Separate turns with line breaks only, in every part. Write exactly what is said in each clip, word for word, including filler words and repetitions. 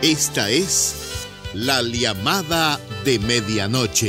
Esta es La Llamada de Medianoche.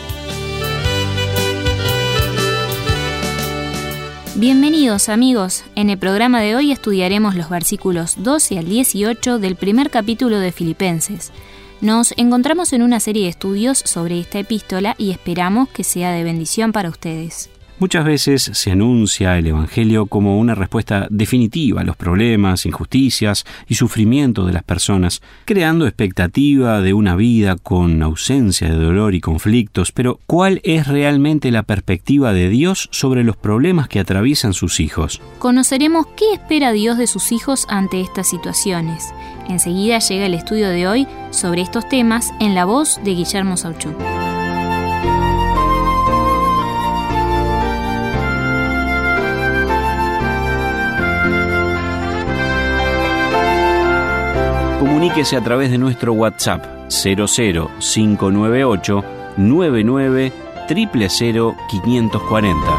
Bienvenidos amigos, en el programa de hoy estudiaremos los versículos doce al dieciocho del primer capítulo de Filipenses. Nos encontramos en una serie de estudios sobre esta epístola y esperamos que sea de bendición para ustedes.
Muchas veces se anuncia el Evangelio como una respuesta definitiva a los problemas, injusticias y sufrimiento de las personas, creando expectativa de una vida con ausencia de dolor y conflictos. Pero, ¿cuál es realmente la perspectiva de Dios sobre los problemas que atraviesan sus hijos?
Conoceremos qué espera Dios de sus hijos ante estas situaciones. Enseguida llega el estudio de hoy sobre estos temas en la voz de Guillermo Sauchuk.
Comuníquese a través de nuestro WhatsApp cero cero cinco nueve ocho nueve nueve cero cero cero cinco cuatro cero.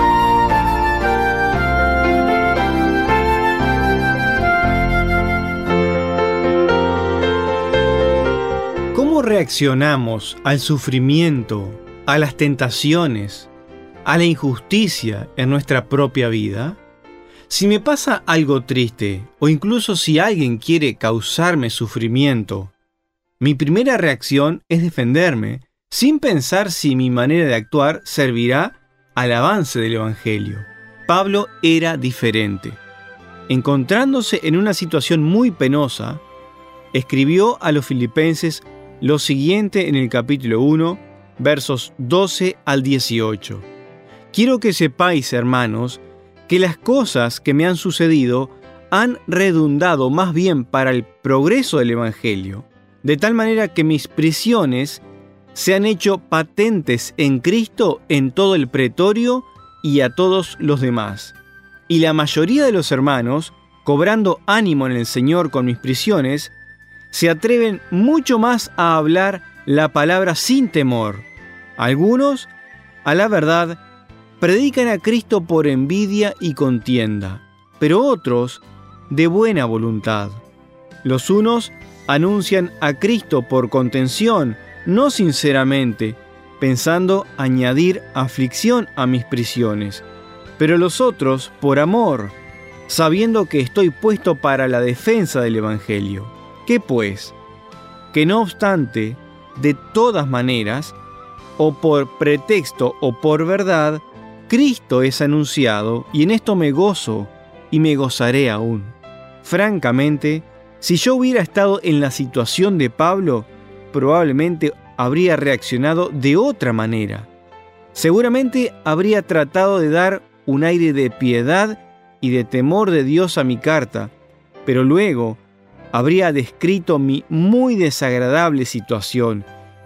¿Cómo reaccionamos al sufrimiento, a las tentaciones, a la injusticia en nuestra propia vida? Si me pasa algo triste, o incluso si alguien quiere causarme sufrimiento, mi primera reacción es defenderme, sin pensar si mi manera de actuar servirá al avance del Evangelio. Pablo era diferente. Encontrándose en una situación muy penosa, escribió a los filipenses lo siguiente en el capítulo uno, versos doce al dieciocho. Quiero que sepáis, hermanos, que las cosas que me han sucedido han redundado más bien para el progreso del Evangelio, de tal manera que mis prisiones se han hecho patentes en Cristo en todo el pretorio y a todos los demás. Y la mayoría de los hermanos, cobrando ánimo en el Señor con mis prisiones, se atreven mucho más a hablar la palabra sin temor. Algunos, a la verdad, predican a Cristo por envidia y contienda, pero otros de buena voluntad. Los unos anuncian a Cristo por contención, no sinceramente, pensando añadir aflicción a mis prisiones, pero los otros por amor, sabiendo que estoy puesto para la defensa del Evangelio. ¿Qué pues? Que no obstante, de todas maneras, o por pretexto o por verdad, Cristo es anunciado, y en esto me gozo y me gozaré aún. Francamente, si yo hubiera estado en la situación de Pablo, probablemente habría reaccionado de otra manera. Seguramente habría tratado de dar un aire de piedad y de temor de Dios a mi carta, pero luego habría descrito mi muy desagradable situación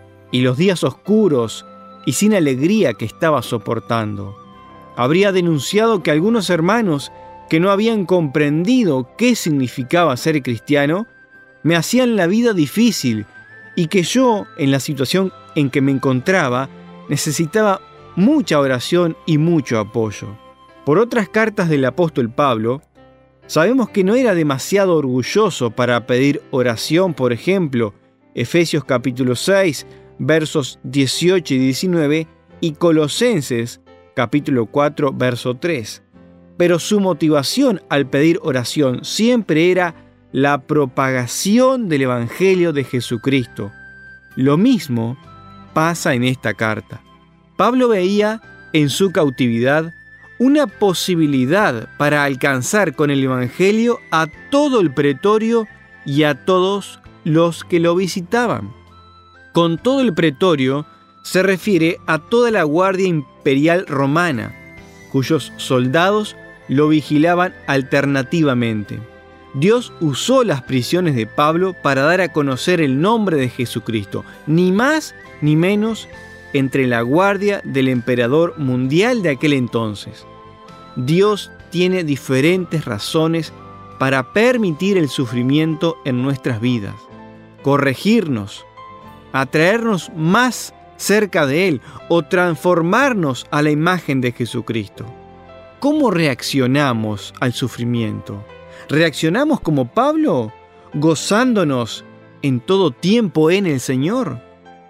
y los días oscuros y sin alegría que estaba soportando. Habría denunciado que algunos hermanos que no habían comprendido qué significaba ser cristiano me hacían la vida difícil y que yo, en la situación en que me encontraba, necesitaba mucha oración y mucho apoyo. Por otras cartas del apóstol Pablo, sabemos que no era demasiado orgulloso para pedir oración, por ejemplo, Efesios capítulo seis, versos dieciocho y diecinueve, y Colosenses capítulo cuatro, verso tres. Pero su motivación al pedir oración siempre era la propagación del Evangelio de Jesucristo. Lo mismo pasa en esta carta. Pablo veía en su cautividad una posibilidad para alcanzar con el Evangelio a todo el pretorio y a todos los que lo visitaban. Con todo el pretorio se refiere a toda la guardia imperial romana, cuyos soldados lo vigilaban alternativamente. Dios usó las prisiones de Pablo para dar a conocer el nombre de Jesucristo, ni más ni menos entre la guardia del emperador mundial de aquel entonces. Dios tiene diferentes razones para permitir el sufrimiento en nuestras vidas, corregirnos, atraernos más cerca de Él o transformarnos a la imagen de Jesucristo. ¿Cómo reaccionamos al sufrimiento? ¿Reaccionamos como Pablo, gozándonos en todo tiempo en el Señor?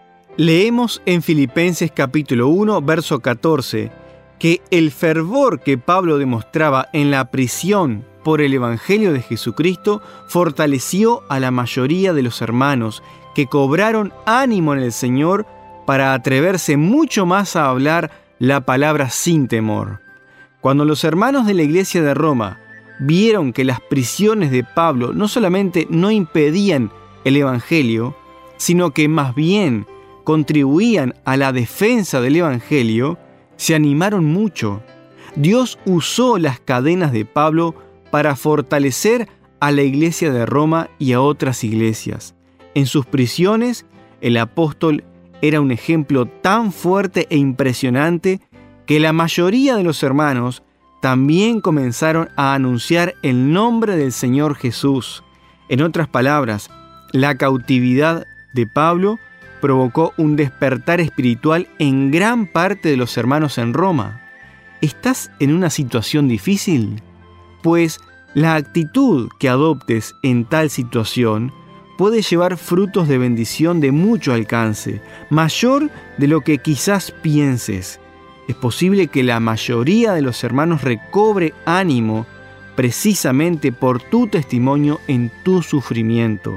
Leemos en Filipenses capítulo uno, verso catorce, que el fervor que Pablo demostraba en la prisión por el Evangelio de Jesucristo fortaleció a la mayoría de los hermanos que cobraron ánimo en el Señor para atreverse mucho más a hablar la palabra sin temor. Cuando los hermanos de la iglesia de Roma vieron que las prisiones de Pablo no solamente no impedían el Evangelio, sino que más bien contribuían a la defensa del Evangelio, se animaron mucho. Dios usó las cadenas de Pablo para fortalecer a la iglesia de Roma y a otras iglesias. En sus prisiones, el apóstol era un ejemplo tan fuerte e impresionante que la mayoría de los hermanos también comenzaron a anunciar el nombre del Señor Jesús. En otras palabras, la cautividad de Pablo provocó un despertar espiritual en gran parte de los hermanos en Roma. ¿Estás en una situación difícil? Pues la actitud que adoptes en tal situación puede llevar frutos de bendición de mucho alcance, mayor de lo que quizás pienses. Es posible que la mayoría de los hermanos recobre ánimo precisamente por tu testimonio en tu sufrimiento.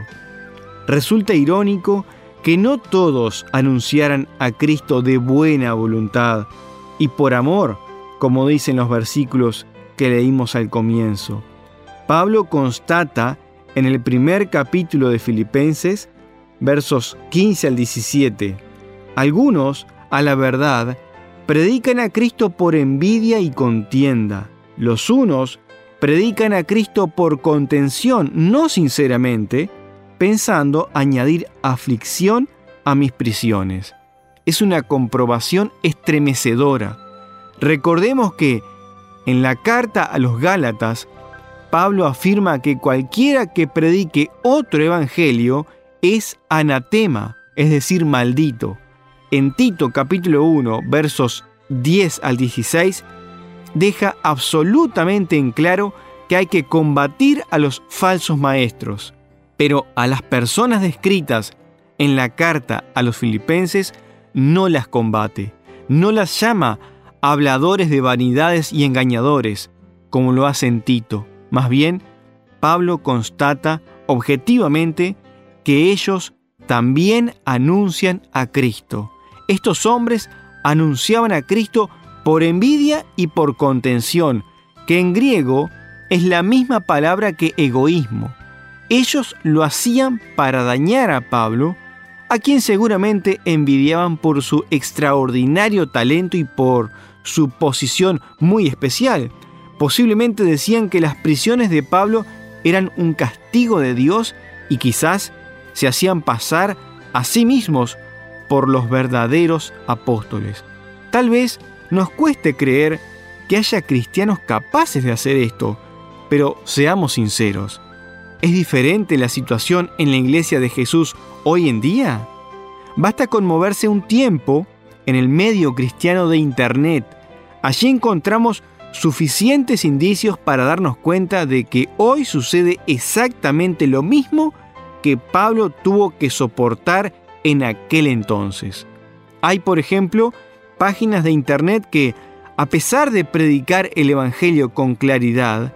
Resulta irónico que no todos anunciaran a Cristo de buena voluntad y por amor, como dicen los versículos que leímos al comienzo. Pablo constata en el primer capítulo de Filipenses, versos quince al diecisiete, algunos, a la verdad, predican a Cristo por envidia y contienda. Los unos predican a Cristo por contención, no sinceramente, pensando añadir aflicción a mis prisiones. Es una comprobación estremecedora. Recordemos que en la carta a los Gálatas, Pablo afirma que cualquiera que predique otro evangelio es anatema, es decir, maldito. En Tito capítulo uno, versos diez al dieciséis, deja absolutamente en claro que hay que combatir a los falsos maestros. Pero a las personas descritas en la carta a los filipenses no las combate, no las llama habladores de vanidades y engañadores, como lo hace en Tito. Más bien, Pablo constata objetivamente que ellos también anuncian a Cristo. Estos hombres anunciaban a Cristo por envidia y por contención, que en griego es la misma palabra que egoísmo. Ellos lo hacían para dañar a Pablo, a quien seguramente envidiaban por su extraordinario talento y por su posición muy especial. Posiblemente decían que las prisiones de Pablo eran un castigo de Dios y quizás se hacían pasar a sí mismos por los verdaderos apóstoles. Tal vez nos cueste creer que haya cristianos capaces de hacer esto, pero seamos sinceros. ¿Es diferente la situación en la iglesia de Jesús hoy en día? Basta con moverse un tiempo en el medio cristiano de Internet. Allí encontramos suficientes indicios para darnos cuenta de que hoy sucede exactamente lo mismo que Pablo tuvo que soportar en aquel entonces. Hay, por ejemplo, páginas de Internet que, a pesar de predicar el Evangelio con claridad,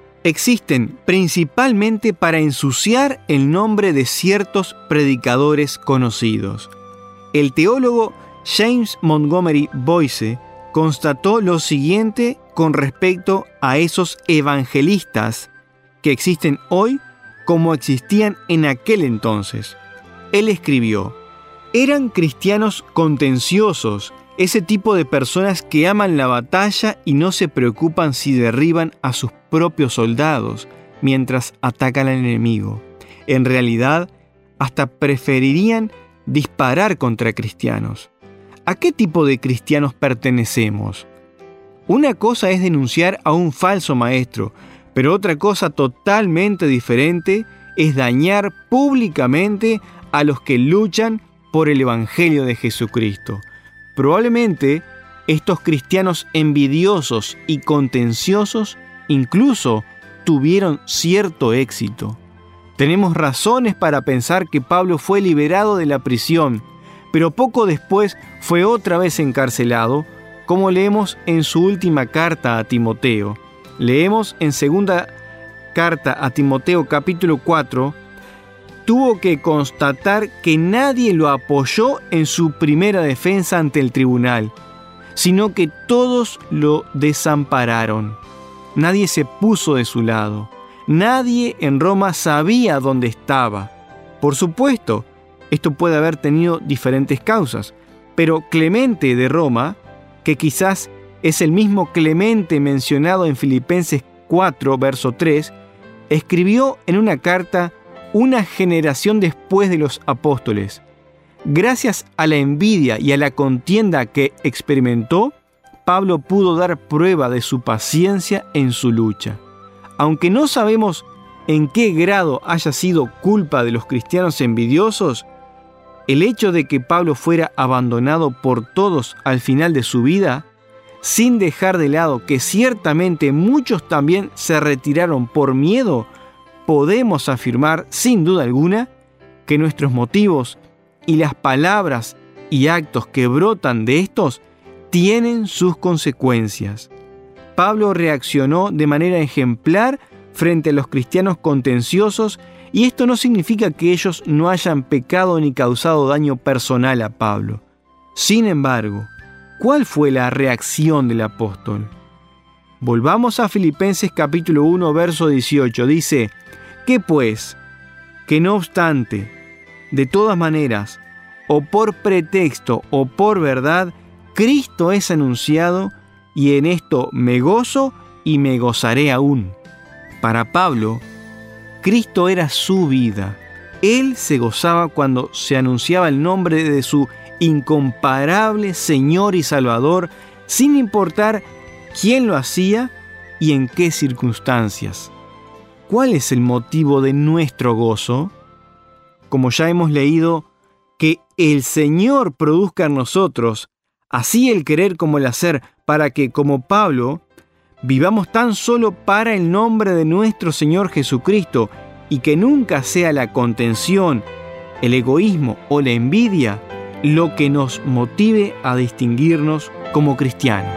existen principalmente para ensuciar el nombre de ciertos predicadores conocidos. El teólogo James Montgomery Boyce constató lo siguiente con respecto a esos evangelistas que existen hoy como existían en aquel entonces. Él escribió: eran cristianos contenciosos, ese tipo de personas que aman la batalla y no se preocupan si derriban a sus propios soldados mientras atacan al enemigo. En realidad, hasta preferirían disparar contra cristianos. ¿A qué tipo de cristianos pertenecemos? Una cosa es denunciar a un falso maestro, pero otra cosa totalmente diferente es dañar públicamente a los que luchan por el Evangelio de Jesucristo. Probablemente estos cristianos envidiosos y contenciosos incluso tuvieron cierto éxito. Tenemos razones para pensar que Pablo fue liberado de la prisión, pero poco después fue otra vez encarcelado, como leemos en su última carta a Timoteo. Leemos en segunda carta a Timoteo capítulo cuatro, tuvo que constatar que nadie lo apoyó en su primera defensa ante el tribunal, sino que todos lo desampararon. Nadie se puso de su lado. Nadie en Roma sabía dónde estaba. Por supuesto, esto puede haber tenido diferentes causas, pero Clemente de Roma, que quizás es el mismo Clemente mencionado en Filipenses cuatro, verso tres, escribió en una carta una generación después de los apóstoles. Gracias a la envidia y a la contienda que experimentó, Pablo pudo dar prueba de su paciencia en su lucha. Aunque no sabemos en qué grado haya sido culpa de los cristianos envidiosos, el hecho de que Pablo fuera abandonado por todos al final de su vida, sin dejar de lado que ciertamente muchos también se retiraron por miedo, podemos afirmar sin duda alguna que nuestros motivos y las palabras y actos que brotan de estos tienen sus consecuencias. Pablo reaccionó de manera ejemplar frente a los cristianos contenciosos, y esto no significa que ellos no hayan pecado ni causado daño personal a Pablo. Sin embargo, ¿cuál fue la reacción del apóstol? Volvamos a Filipenses capítulo uno, verso dieciocho. Dice: ¿qué pues? Que no obstante, de todas maneras, o por pretexto o por verdad, Cristo es anunciado, y en esto me gozo y me gozaré aún. Para Pablo, Cristo era su vida. Él se gozaba cuando se anunciaba el nombre de su incomparable Señor y Salvador, sin importar quién lo hacía y en qué circunstancias. ¿Cuál es el motivo de nuestro gozo? Como ya hemos leído, que el Señor produzca en nosotros así el querer como el hacer, para que, como Pablo, vivamos tan solo para el nombre de nuestro Señor Jesucristo, y que nunca sea la contención, el egoísmo o la envidia lo que nos motive a distinguirnos como cristianos.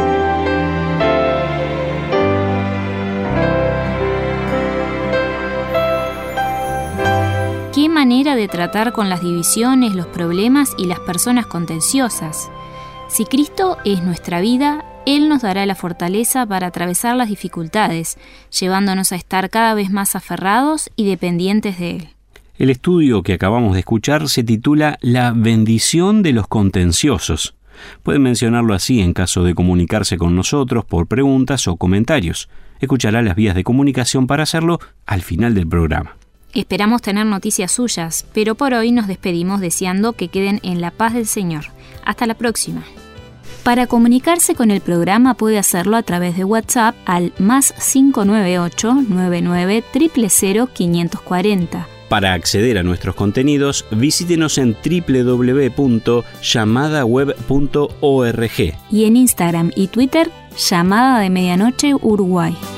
Qué manera de tratar con las divisiones, los problemas y las personas contenciosas. Si Cristo es nuestra vida, Él nos dará la fortaleza para atravesar las dificultades, llevándonos a estar cada vez más aferrados y dependientes de Él.
El estudio que acabamos de escuchar se titula La bendición de los contenciosos. Pueden mencionarlo así en caso de comunicarse con nosotros por preguntas o comentarios. Escuchará las vías de comunicación para hacerlo al final del programa.
Esperamos tener noticias suyas, pero por hoy nos despedimos deseando que queden en la paz del Señor. Hasta la próxima. Para comunicarse con el programa puede hacerlo a través de WhatsApp al más cinco nueve ocho, nueve nueve cero cero cero, cinco cuatro cero.
Para acceder a nuestros contenidos, visítenos en doble u doble u doble u punto llamada web punto org.
Y en Instagram y Twitter, Llamada de Medianoche Uruguay.